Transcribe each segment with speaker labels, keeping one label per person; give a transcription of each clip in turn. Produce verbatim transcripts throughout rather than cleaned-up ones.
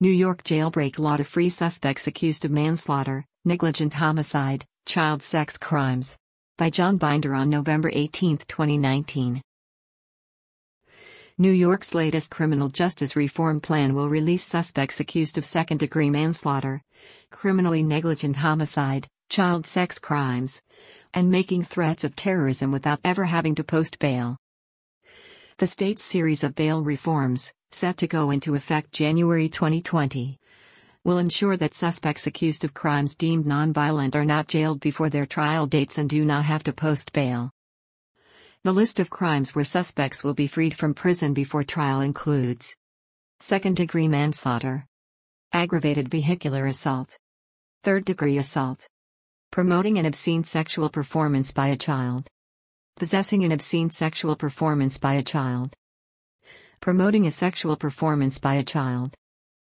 Speaker 1: New York jailbreak law to free suspects accused of manslaughter, negligent homicide, child sex crimes. By John Binder on November eighteenth, twenty nineteen. New York's latest criminal justice reform plan will release suspects accused of second-degree manslaughter, criminally negligent homicide, child sex crimes, and making threats of terrorism without ever having to post bail. The state's series of bail reforms, set to go into effect January twenty twenty, will ensure that suspects accused of crimes deemed nonviolent are not jailed before their trial dates and do not have to post bail. The list of crimes where suspects will be freed from prison before trial includes second-degree manslaughter, aggravated vehicular assault, third-degree assault, promoting an obscene sexual performance by a child, possessing an obscene sexual performance by a child, promoting a sexual performance by a child,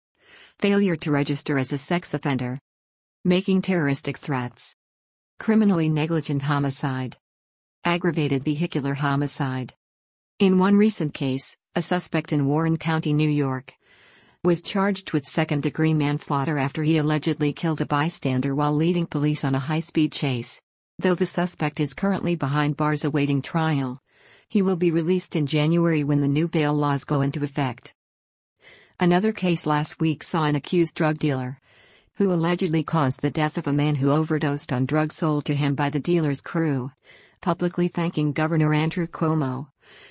Speaker 1: failure to register as a sex offender, making terroristic threats, criminally negligent homicide, aggravated vehicular homicide. In one recent case, a suspect in Warren County, New York, was charged with second-degree manslaughter after he allegedly killed a bystander while leading police on a high-speed chase. Though the suspect is currently behind bars awaiting trial, he will be released in January when the new bail laws go into effect. Another case last week saw an accused drug dealer, who allegedly caused the death of a man who overdosed on drugs sold to him by the dealer's crew, publicly thanking Governor Andrew Cuomo,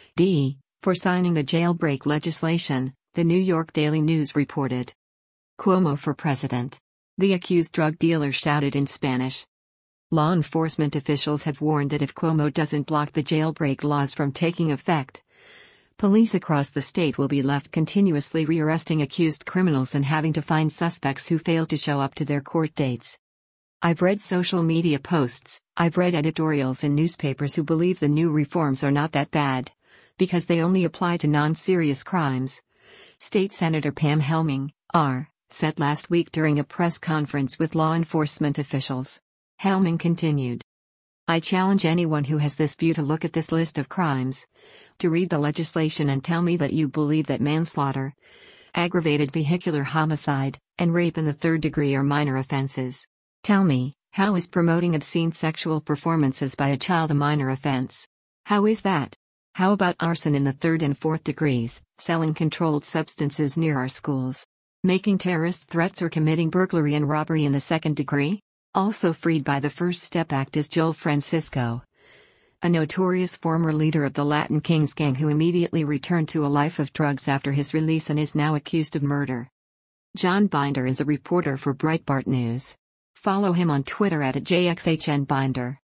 Speaker 1: D, for signing the jailbreak legislation, the New York Daily News reported. Cuomo for president. The accused drug dealer shouted in Spanish. Law enforcement officials have warned that if Cuomo doesn't block the jailbreak laws from taking effect, police across the state will be left continuously rearresting accused criminals and having to find suspects who fail to show up to their court dates. I've read social media posts, I've read editorials in newspapers who believe the new reforms are not that bad, because they only apply to non-serious crimes. State Senator Pam Helming, R., said last week during a press conference with law enforcement officials. Helming continued. I challenge anyone who has this view to look at this list of crimes, to read the legislation and tell me that you believe that manslaughter, aggravated vehicular homicide, and rape in the third degree are minor offenses. Tell me, how is promoting obscene sexual performances by a child a minor offense? How is that? How about arson in the third and fourth degrees, selling controlled substances near our schools, making terrorist threats or committing burglary and robbery in the second degree? Also freed by the First Step Act is Joel Francisco, a notorious former leader of the Latin Kings gang who immediately returned to a life of drugs after his release and is now accused of murder. John Binder is a reporter for Breitbart News. Follow him on Twitter at J X H N Binder.